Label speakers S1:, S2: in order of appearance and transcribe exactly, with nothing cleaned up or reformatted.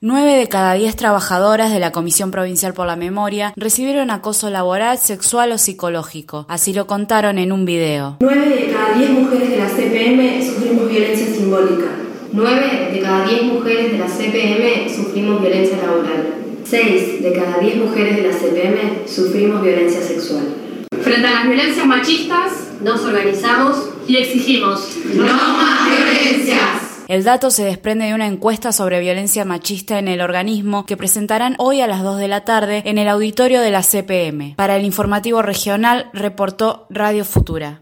S1: Nueve de cada diez trabajadoras de la Comisión Provincial por la Memoria recibieron acoso laboral, sexual o psicológico. Así lo contaron en un video.
S2: Nueve de cada diez mujeres de la C P M sufrimos violencia simbólica.
S3: Nueve de cada diez mujeres de la C P M sufrimos violencia laboral.
S2: Seis de cada diez mujeres de la C P M sufrimos violencia sexual.
S4: Frente a las violencias machistas,
S3: nos organizamos
S4: y exigimos
S3: ¡no más violencias!
S1: El dato se desprende de una encuesta sobre violencia machista en el organismo que presentarán hoy a las dos de la tarde en el auditorio de la C P M. Para el informativo regional, reportó Radio Futura.